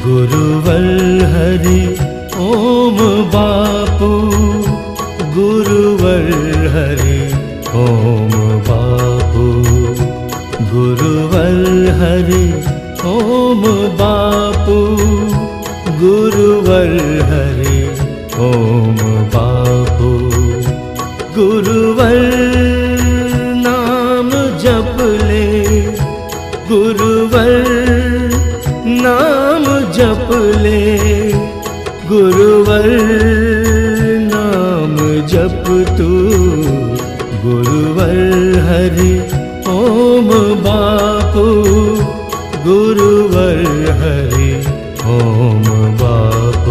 गुरुवर हरि ओम बापू, गुरुवर हरि ओम बापू, गुरुवर हरि ओम बापू, गुरुवर हरि ओम बापू। गुरुवर नाम जप ले, गुरुवर नाम जप ले, गुरुवर नाम जप तू, गुरुवर हरि ओम बापू, गुरुवर हरि ओम बापू।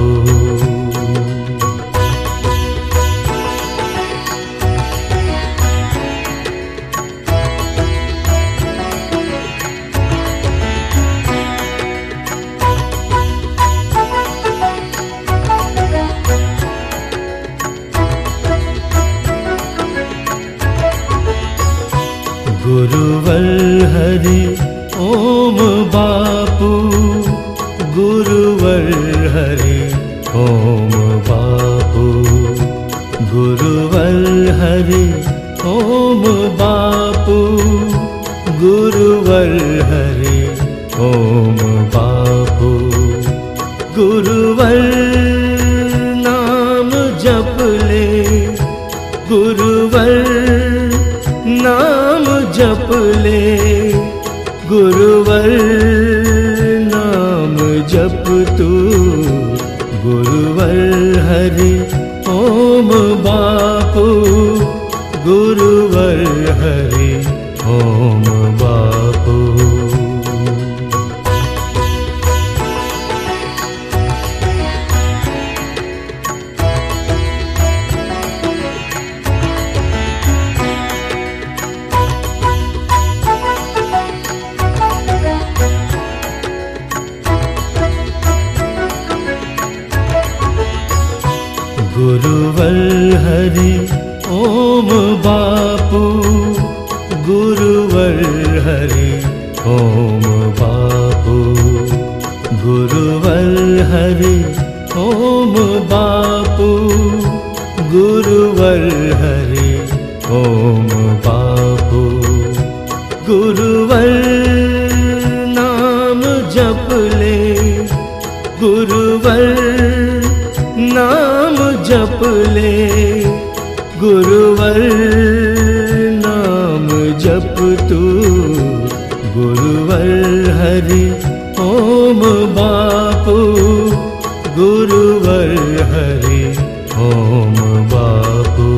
गुरुवर हरि ओम बापू, गुरुवर हरि ओम बापू, गुरुवर हरि ओम बापू, गुरुवर हरि ओम बापू। गुरुवर नाम जप ले, गुरुवर नाम जप ले, गुरुवर नाम जप तू, गुरुवर हरि ओम बापू, गुरुवर हरि ओम बापू। गुरुवर हरि ओम बापू, गुरुवर हरि ओम बापू, गुरुवर हरि ओम बापू, गुरुवर हरि ओम बापू। गुरुवर नाम जप ले, गुरुवर नाम जप ले, गुरुवर नाम जप तू, गुरुवर हरि ओम बापू, गुरुवर हरि ओम बापू।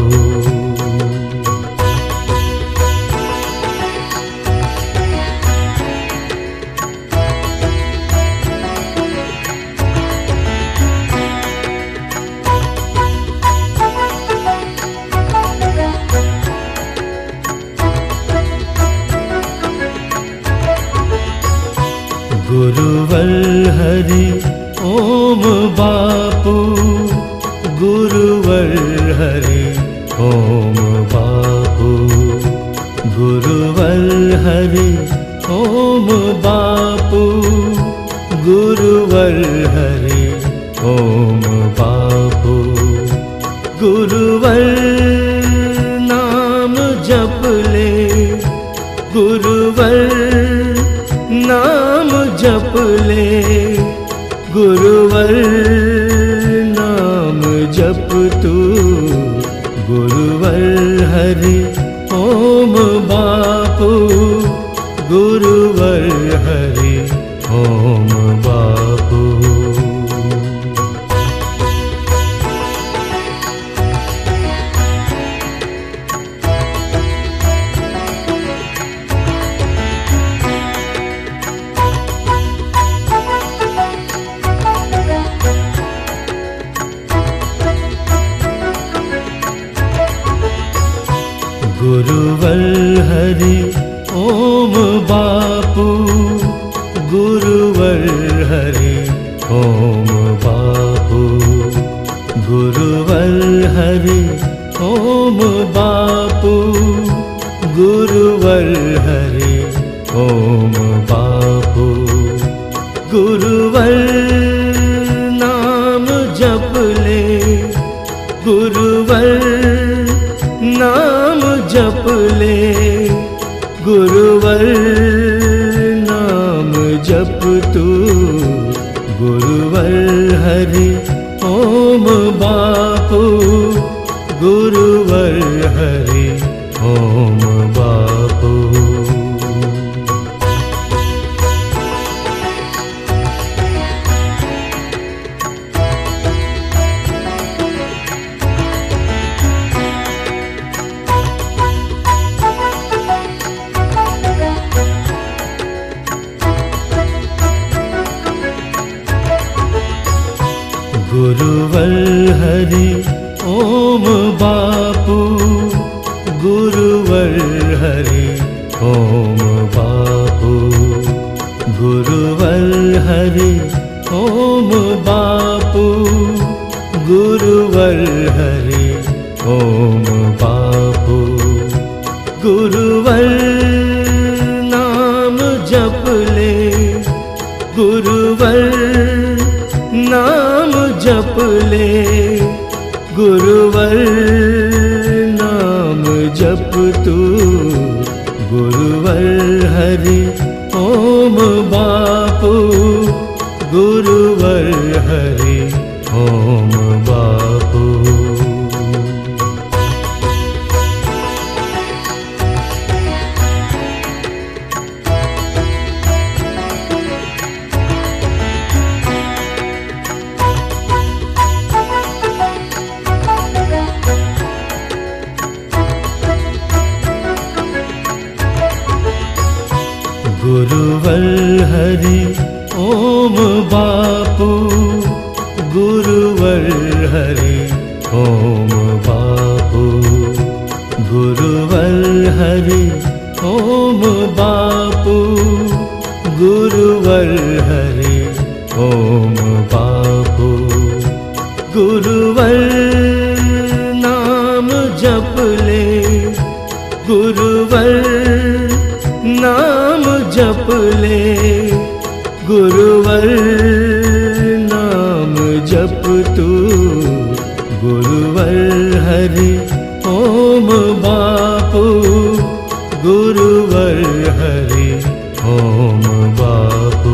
गुरुवर हरि ओम बापू, गुरुवर हरि ओम बापू, गुरुवर हरि ओम बापू, गुरुवर हरि ओम बापू। गुरुवर नाम जप ले, गुरुवर नाम जप ले, गुरुवर नाम जप तू, गुरुवर हरि ओम बापू, गुरुवर हरि ओम बापू। गुरुवर हरि ओम बापू, गुरुवर हरि ओम बापू, गुरुवर हरि ओम बापू, गुरुवर हरि ओम बापू। गुरुवर नाम जप ले, गुरुवर नाम जप ले, गुरुवर नाम जप तू। गुरुवर हरि ओम बापू, गुरुवर हरि ओम बापू। गुरुवर हरि ओम बापू, गुरुवर हरि ओम बापू, गुरुवर हरि ओम बापू, गुरुवर हरि ओम बापू। गुरुवर नाम जप ले, गुरुवर नाम जप ले, गुरुवर नाम जप तू। गुरुवर हरि ओम बापू, गुरुवर हरि ओम बापू। गुरुवर हरि ओम बापू, गुरुवर हरि ओम बापू, गुरुवर हरि ओम बापू, गुरुवर हरि ओम बापू। गुरुवर नाम जप ले, गुरुवर नाम जप ले, गुरुवर नाम जप तू। गुरुवर हरि ओम बापू, गुरुवर हरि ओम बापू।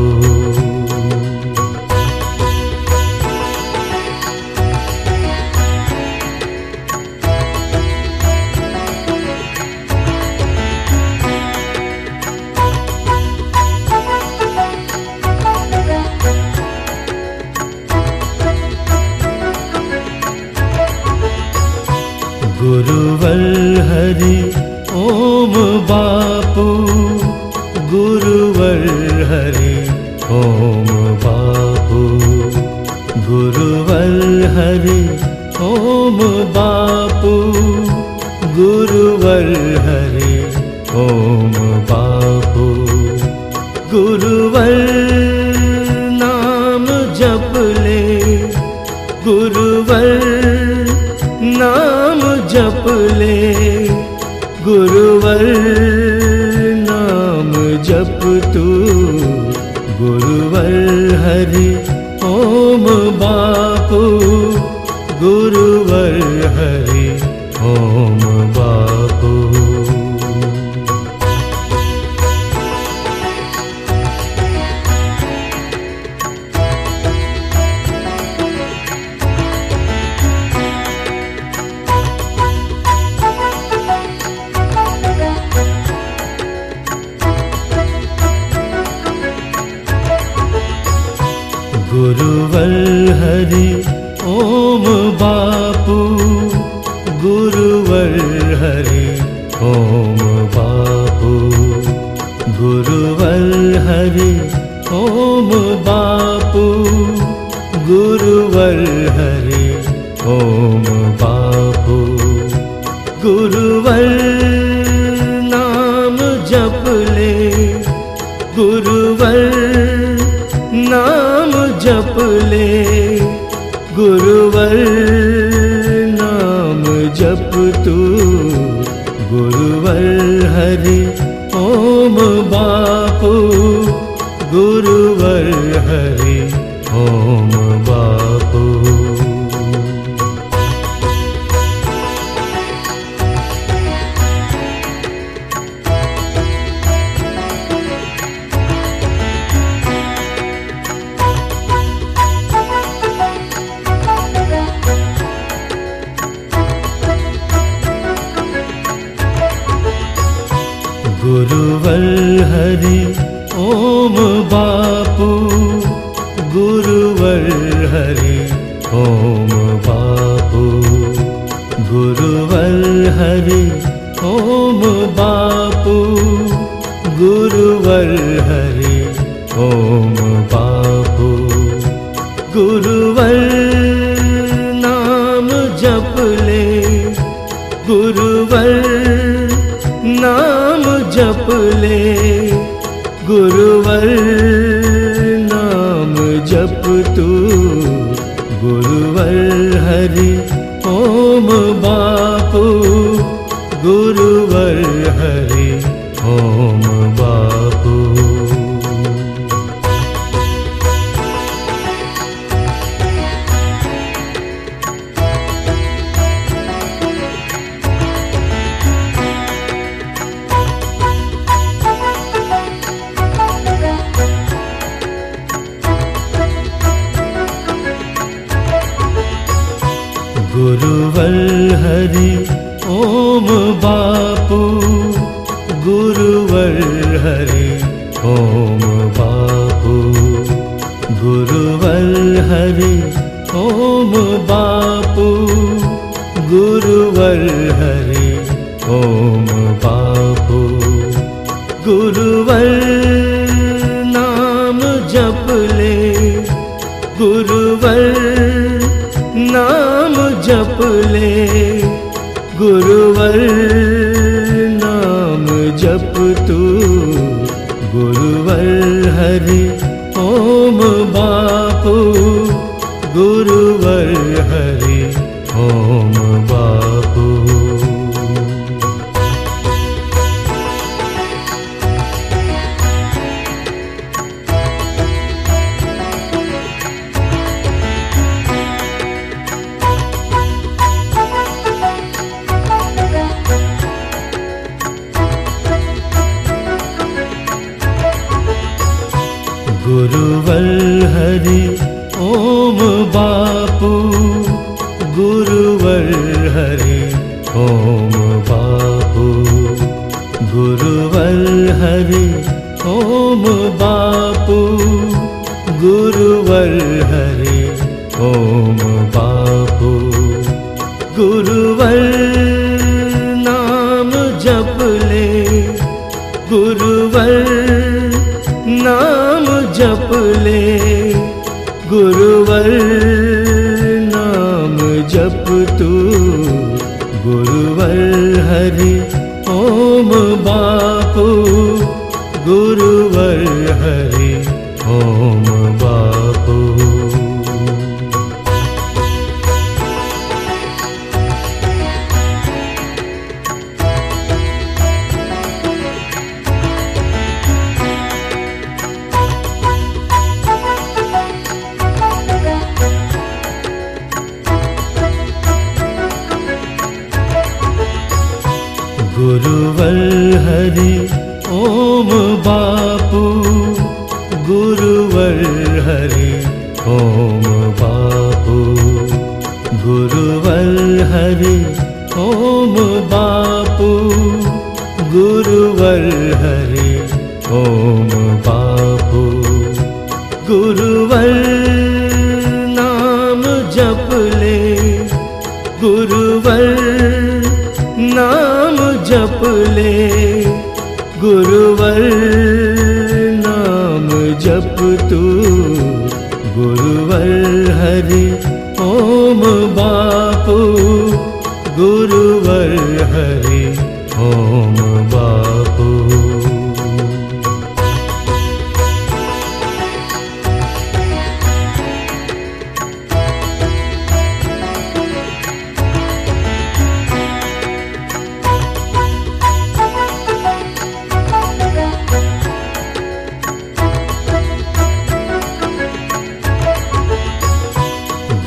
गुरुवर हरि ओम बापू, गुरुवर हरि ओम बापू, गुरुवर हरि ओम बापू, गुरुवर हरि ओम बापू। गुरुवर नाम जप ले, गुरुवर नाम जप ले, गुरुवर नाम जप तू। गुरुवर हरि ओम बापू, गुरुवर हरि ओम बापू। गुरुवर हरि ओम बापू, गुरुवर हरि ओम बापू, गुरुवर हरि ओम बापू, गुरुवर हरि ओम बापू। गुरुवर नाम जप ले, गुरुवर नाम जप ले, गुरुवर नाम जप तू। गुरुवर हरि ओम बापू, गुरुवर हरि ओम बापू। गुरुवर हरि ओम बापू, गुरुवर हरि ओम बापू, गुरुवर हरि ओम बापू, गुरुवर हरि ओम बापू। गुरुवर नाम जप ले, गुरुवर नाम जप ले, गुरुवर नाम जप तू, गुरुवर हरि ओम बापू, गुरुवर हरि ओम बापू। गुरुवर हरि ओम बापू, गुरुवर हरि ओम बापू, गुरुवर हरि ओम बापू, गुरुवर हरि ओम बापू। गुरुवर नाम जप ले, गुरुवर नाम जप ले, गुरुवर नाम जप तू, गुरुवर हरि ओम बापू, गुरुवर हरि ओम बापू। गुरुवर हरि ओम बापू, गुरुवर हरि ओम बापू, गुरुवर हरि ओम बापू, गुरुवर हरि ओम बापू। गुरुवर नाम जप ले, गुरुवर नाम जप ले, गुरुवर नाम जप तू, गुरुवर हरि ओम बापू, गुरुवर हरि ओम बापू। गुरुवर हरि ओम बापू, गुरुवर हरि ओम बापू, गुरुवर हरि ओम बापू, गुरुवर हरि ओम बापू। गुरुवर नाम जप ले, गुरुवर नाम जप ले, गुरुवर नाम जप तू, गुरुवर हरि ओम बापू, गुरुवर हरि ओम बापू।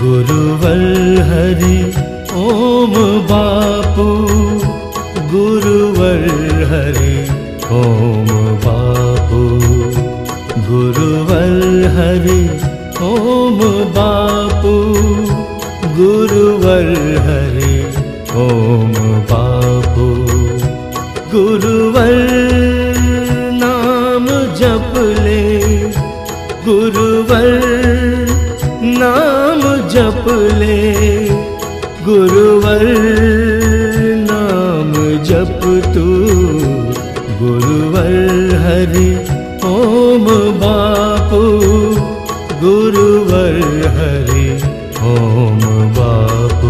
गुरुवर हरि ओम बापू, गुरुवर हरि ओम बापू, गुरुवर हरि ओम बापू, गुरुवर हरि ओम बापू। गुरुवर नाम जप ले, गुरुवर नाम जप ले, गुरुवर नाम जप तू, गुरुवर हरि ओम बापू, गुरुवर हरि ओम बापू।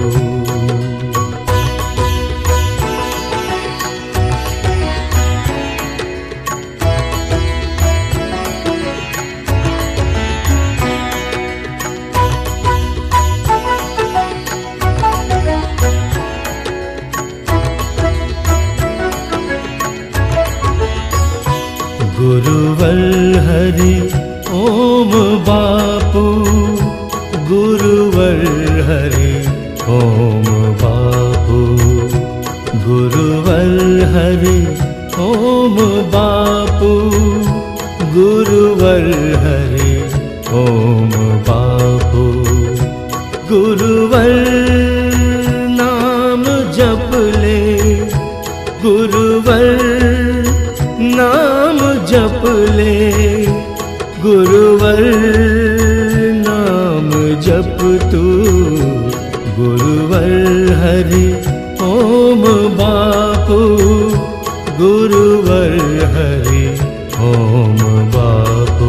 गुरुवर हरि ओम बापू, गुरुवर हरि ओम बापू, गुरुवर हरि ओम बापू, गुरुवर हरि ओम बापू। गुरुवर नाम जप ले, गुरुवर नाम जप ले, गुरुवर नाम जप तू, गुरुवर हरि ओम बापू, गुरुवर हरि ओम बापू।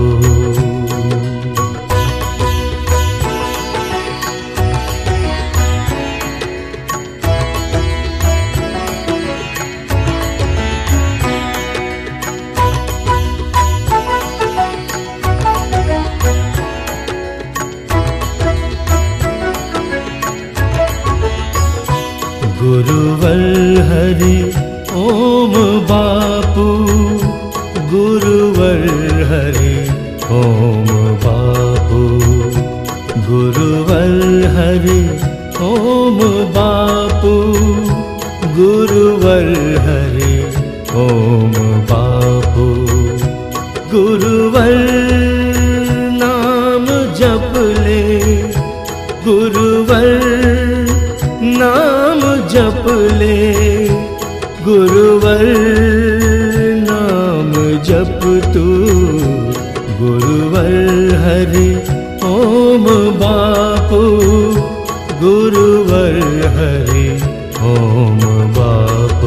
गुरुवर हरि ओम बापू, गुरुवर हरि ओम बापू, गुरुवर हरि ओम बापू, गुरुवर हरि ओम बापू। गुरुवर नाम जप ले, गुरुवर नाम जप ले, गुरुवर नाम जप तू, गुरुवर हरि ओम बापू, गुरुवर हरि ओम बापू।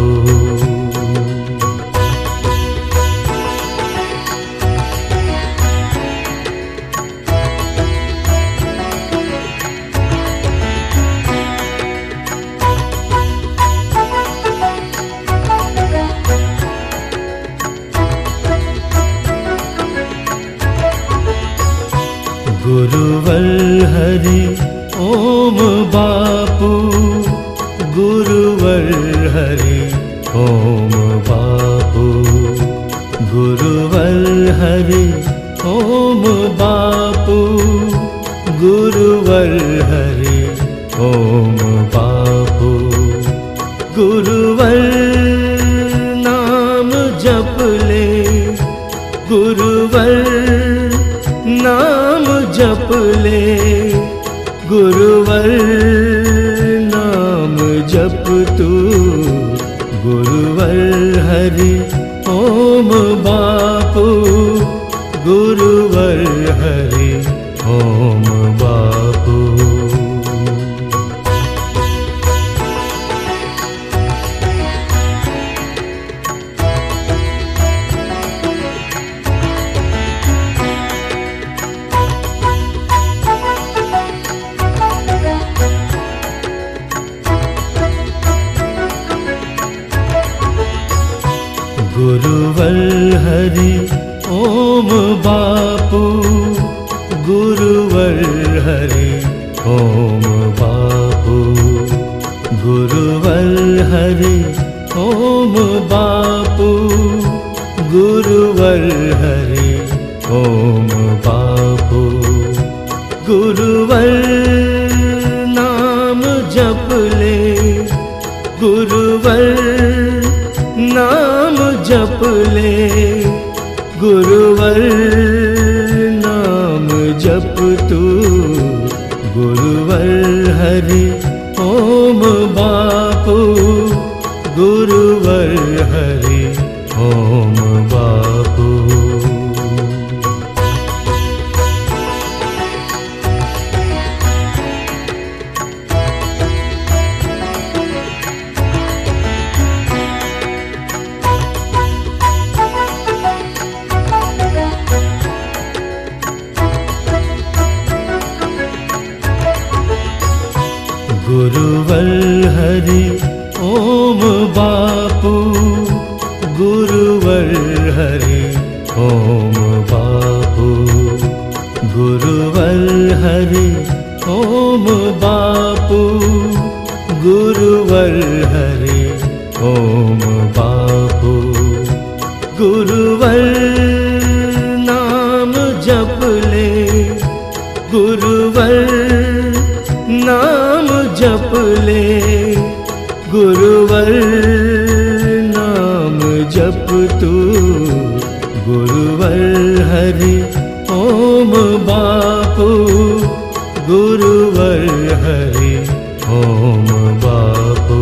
गुरुवर हरि ओम बापू, गुरुवर हरि ओम बापू, गुरुवर हरि ओम बापू, गुरुवर हरि ओम बापू। गुरुवर नाम जप ले, गुरुवर नाम जप ले, गुरुवर नाम जप तू, गुरुवर हरि ओम बापू, गुरुवर हरि ओम बापू। गुरुवर हरि ओम बापू, गुरुवर हरि ओम बापू, गुरुवर हरि ओम बापू, गुरुवर हरि ओम बापू। गुरुवर जप तू गुरुवर हरि ओम बापू गुरुवर हरि ओम बापू। गुरुवर हरि ओम बापू गुरुवर हरि ओम बापू गुरुवर हरि ओम बापू गुरुवर हरि ओम बापू। गुरुवर नाम जप ले गुरुवर नाम जप ले गुरुवर नाम जप तू गुरुवर हरि ओम बापू गुरुवर हरि ओम बापू।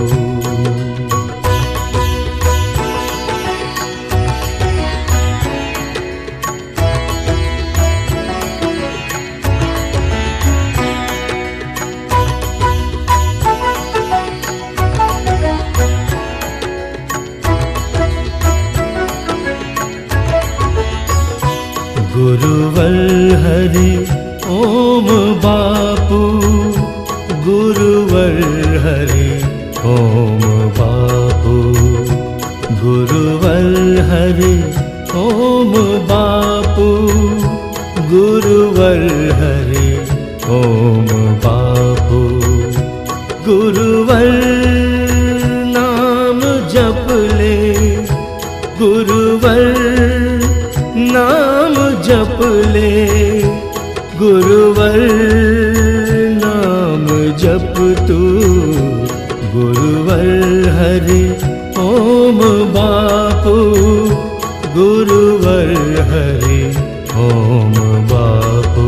गुरुवर हरि ओम बापू गुरुवर हरि ओम बापू गुरुवर हरि ओम बापू गुरुवर हरि ओम बापू। गुरुवर नाम जप ले गुरुवर नाम जप ले गुरुवर नाम जप तू गुरुवर हरि ओम बापू गुरुवर हरि ओम बापू।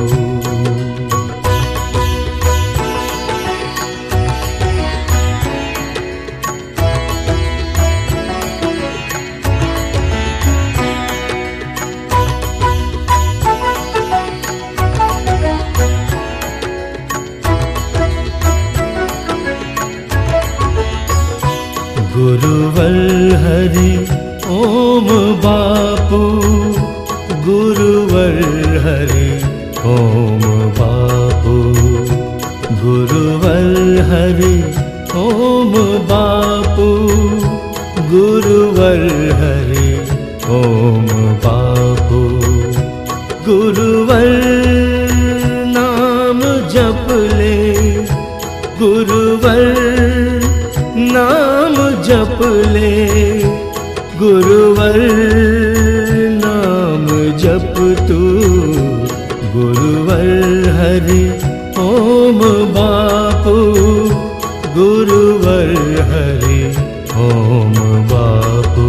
गुरुवर हरि ओम बापू गुरुवर हरि ओम बापू गुरुवर हरि ओम बापू गुरुवर हरि ओम बापू। गुरुवर नाम जप ले गुरुवर नाम जप ले गुरुवर नाम जप तू गुरुवर हरि ओम बापू गुरुवर हरि ओम बापू।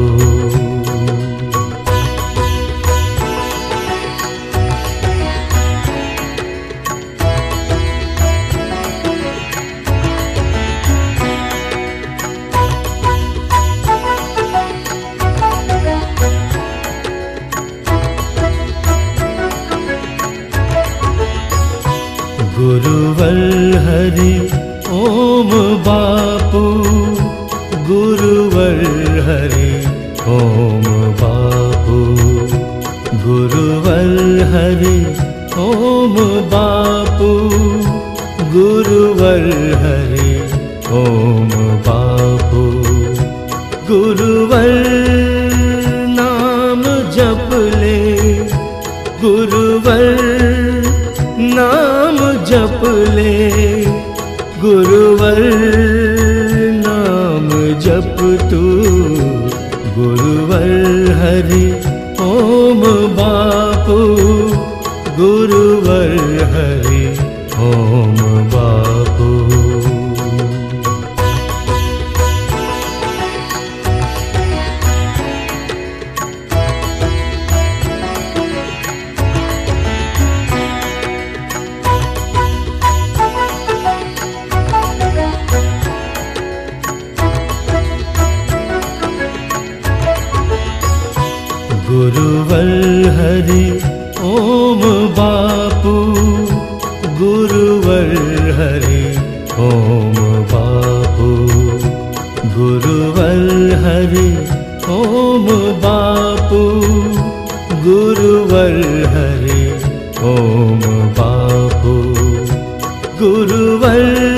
गुरुवर हरि ओम बापू गुरुवर हरि ओम बापू गुरुवर हरि ओम बापू गुरुवर हरि ओम बापू। गुरुवर नाम जप ले गुरुवर नाम जप ले गुरुवर नाम जप तू गुरुवर हरि ओम बापू गुरुवर हरि ओम बापू। हरि ओम बापू, गुरुवर हरि ओम बापू, गुरुवर हरि ओम बापू, गुरुवर हरि ओम बापू। गुरुवर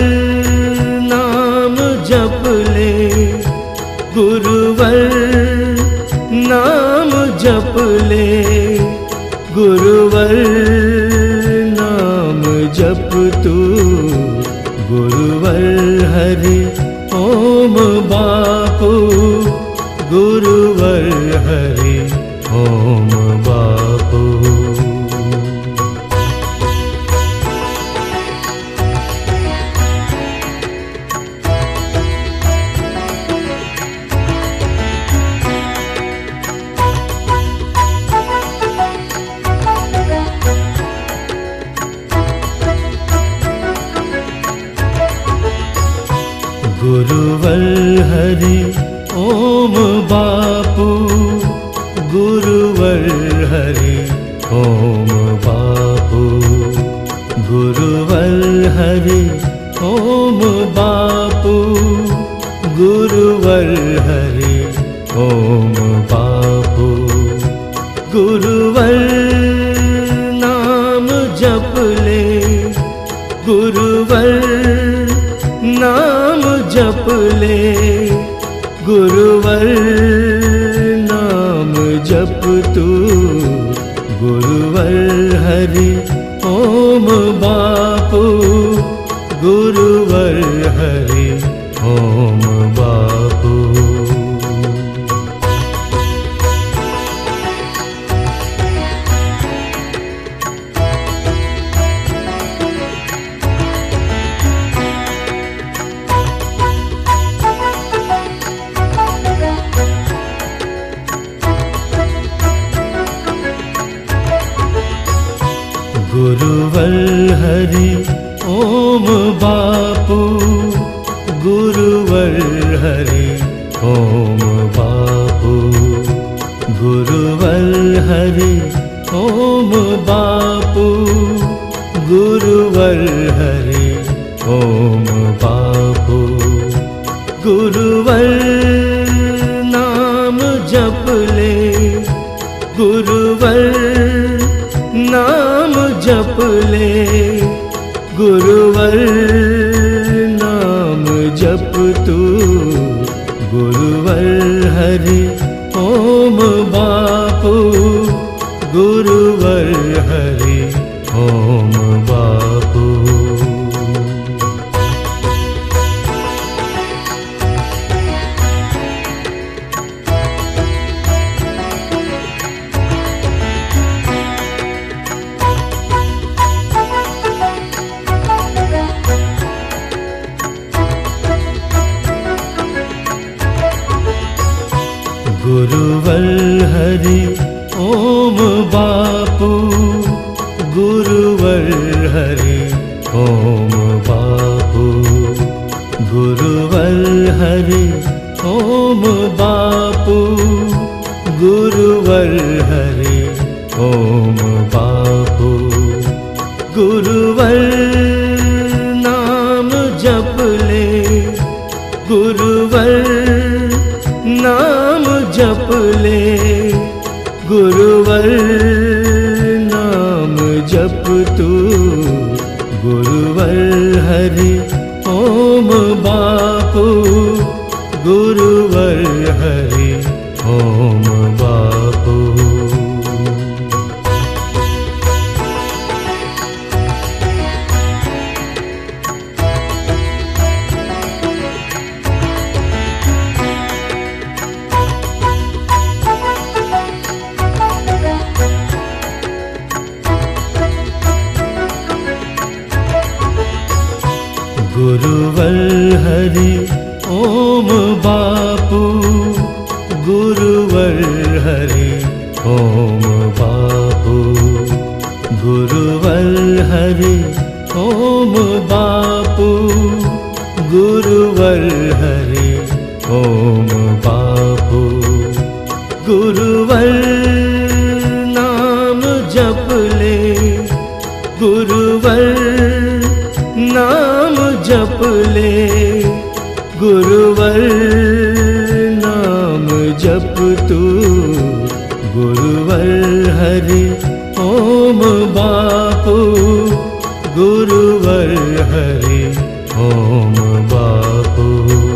नाम जप ले, गुरुवर नाम जप ले, गुरुवर नाम जप तू, गुरुवर हरि ओम बापू, गुरुवर हरि ओम बापू। गुरुवर हरि ओम बापू, गुरुवर हरि ओम बापू, गुरुवर हरि ओम बापू, गुरुवर हरि ओम बापू। गुरुवर नाम जप ले, गुरुवर नाम जप ले, गुरुवर नाम जप तू, गुरुवर हरि ओम बापू, गुरुवर हरि ओम बापू। गुरुवर हरि ओम बापू, गुरुवर हरि ओम बापू, गुरुवर हरि ओम बापू, गुरुवर हरि ओम बापू। गुरुवर नाम जप ले, गुरुवर नाम जप ले, गुरुवर नाम जप तू, गुरुवर हरि ओम बापू, गुरुवर हरि ओम बापू। गुरुवर हरि ओम बापू, गुरुवर हरि ओम बापू, गुरुवर हरि ओम बापू, गुरुवर हरि ओम बापू। गुरुवर नाम जप ले, गुरुवर नाम जप ले, गुरुवर नाम जप तू, गुरुवर हरि ओम बापू, गुरुवर हरि ओम बापू। गुरुवर हरि ओम बापू, गुरुवर हरि ओम बापू, गुरुवर हरि ओम बापू, गुरुवर हरि ओम बापू। गुरुवर नाम गुरुवर नाम जप ले, गुरुवर नाम जप तू, गुरुवर हरि ओम बापू, गुरुवर हरि ओम बापू।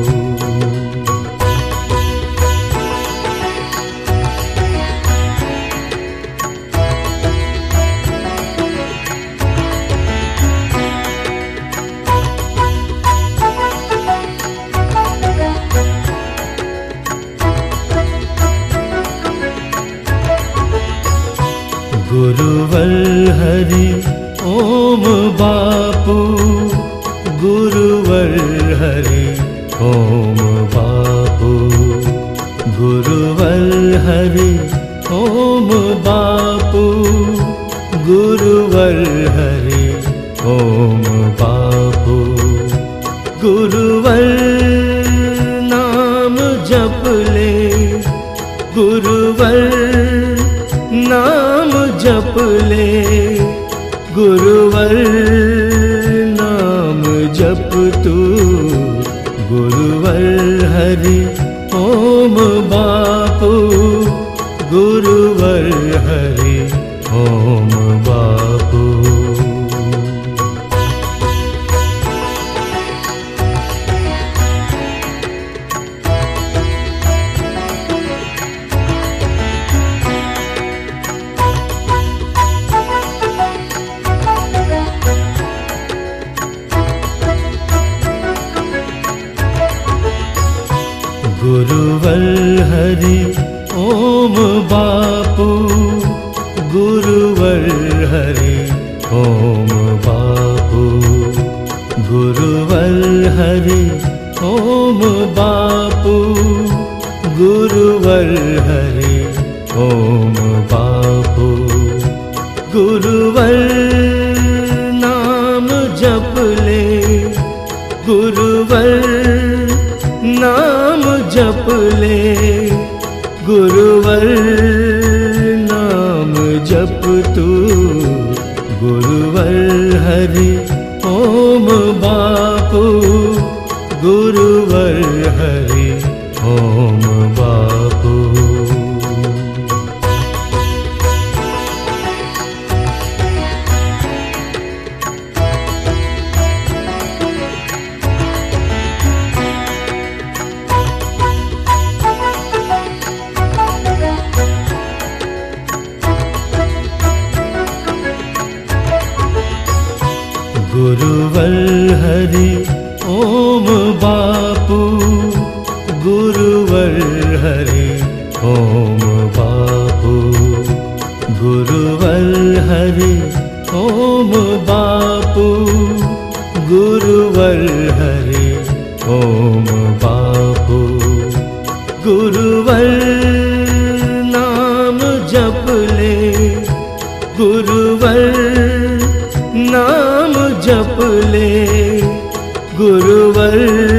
गुरुवर हरि ओम बापू, गुरुवर हरि ओम बापू, गुरुवर हरि ओम बापू, गुरुवर हरि ओम बापू। गुरुवर नाम जप ले, गुरुवर नाम जप ले, गुरुवर नाम जप तू, गुरुवर हरि ओम बापू, गुरुवर हरि ओम बापू। गुरुवर हरि ओम बापू, गुरुवर हरि ओम बापू, गुरुवर हरि ओम बापू, गुरुवर हरि ओम बापू। गुरुवर नाम जप ले, गुरुवर नाम जप ले, गुरुवर नाम जप तू, गुरुवर हरि ओम बापू, गुरुवर हरि ओम बापू। गुरुवर हरि ओम बापू, गुरुवर हरि ओम बापू, गुरुवर हरि ओम बापू, गुरुवर हरि ओम बापू। गुरुवर नाम जप ले, गुरुवर नाम जप ले, गुरुवर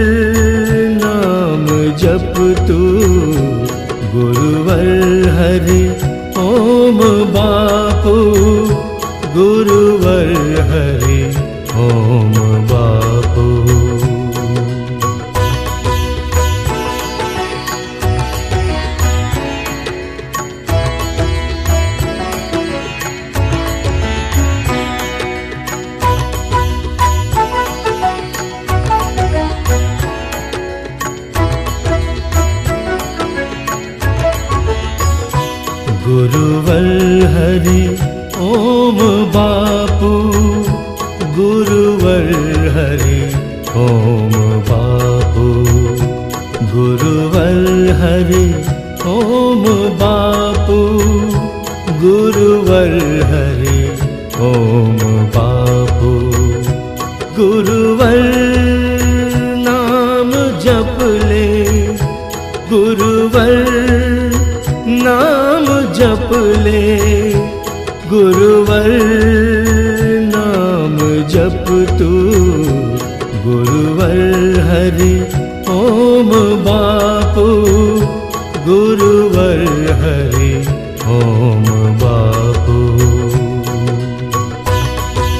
नाम जप तू, गुरुवर हरि ओम बापू, गुरुवर हरि ओम बापू। गुरुवर हरि ओम बापू, गुरुवर हरि ओम बापू, गुरुवर हरि ओम बापू, गुरुवर हरि ओम बापू। गुरुवर नाम जप ले, गुरुवर नाम जप ले, गुरुवर नाम जप तू, गुरुवर हरि ओम बापू, गुरुवर हरि ओम बापू।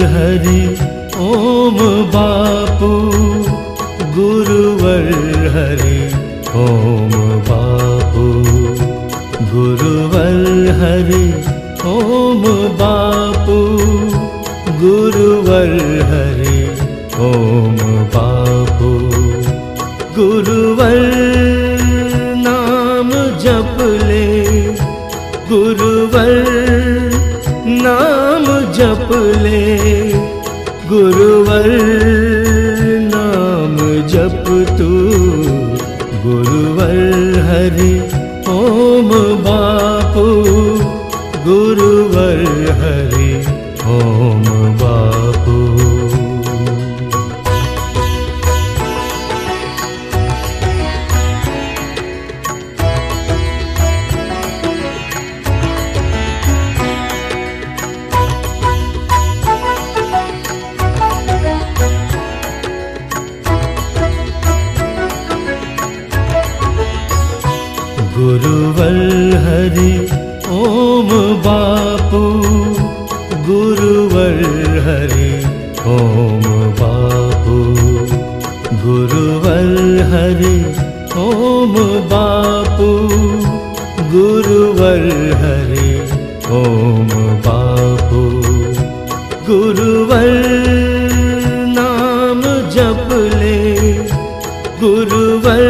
हरि ओम बापू, गुरुवर हरि ओम बापू, गुरुवर हरि ओम बापू, गुरुवर हरि ओम बापू। गुरुवर नाम जप ले, गुरुवर नाम जप ले, गुरुवर नाम जप तू, गुरुवर हरि ओम बापू, गुरुवर हरि ओम बापू। गुरुवर हरि ओम बापू, गुरुवर हरि ओम बापू, गुरुवर हरि ओम बापू, गुरुवर हरि ओम बापू। गुरुवर नाम जप ले, गुरुवर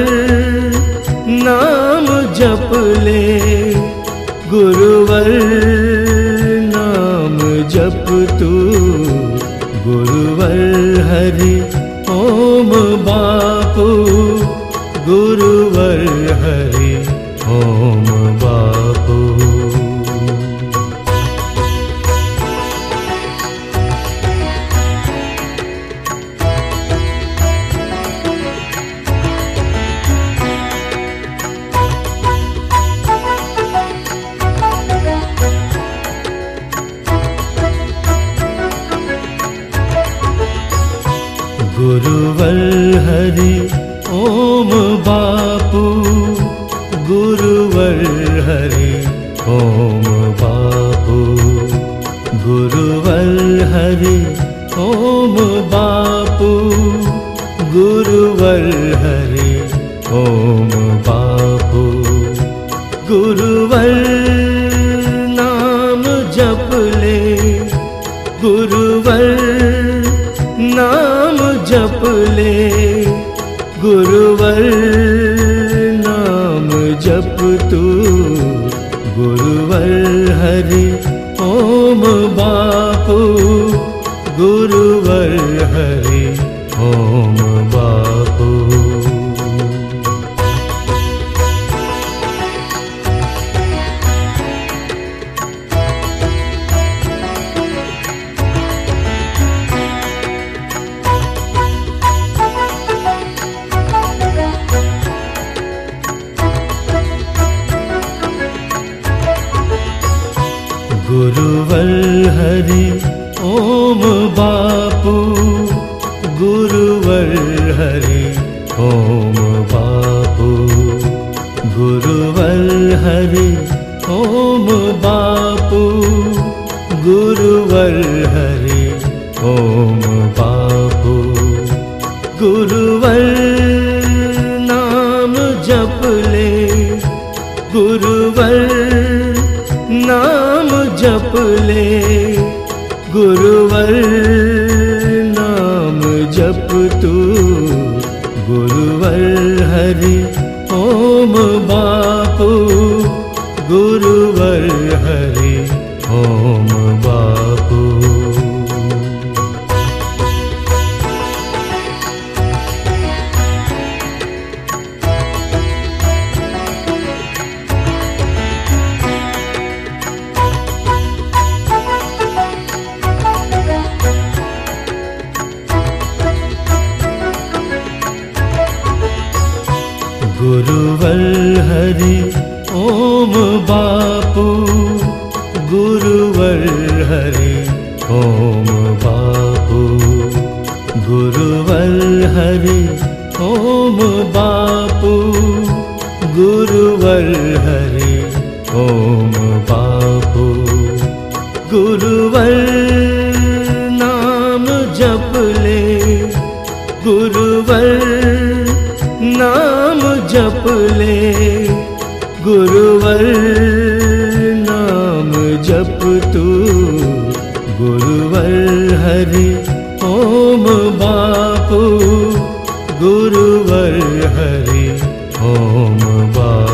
नाम जप ले, गुरुवर नाम जप तू, गुरुवर हरि ओम बापू, गुरुवर हरि ओम बापू। गुरुवर हरि ओम बापू, गुरुवर हरि ओम बापू, गुरुवर हरि ओम बापू, गुरुवर हरि ओम बापू। गुरुवर नाम जप ले, गुरुवर नाम जप ले, गुरुवर नाम जप तू, गुरुवर हरि ओम बापू, गुरुवर हरि ओम बापू। गुरुवर हरि ओम बापू, गुरुवर हरि ओम बापू, गुरुवर हरि ओम बापू, गुरुवर हरि ओम बापू। गुरुवर नाम जप ले, गुरुवर नाम जप ले, गुरुवर नाम जप तू, गुरुवर हरि ओम बापू, गुरुवर हरि ओम बापू। गुरुवर हरि ओम बापू, गुरुवर हरि ओम बापू, गुरुवर हरि ओम बापू, गुरुवर हरि ओम बापू। गुरुवर नाम जप ले, गुरुवर नाम जप तू, गुरुवर हरि ओम बापू, गुरुवर हरि ओम बापू।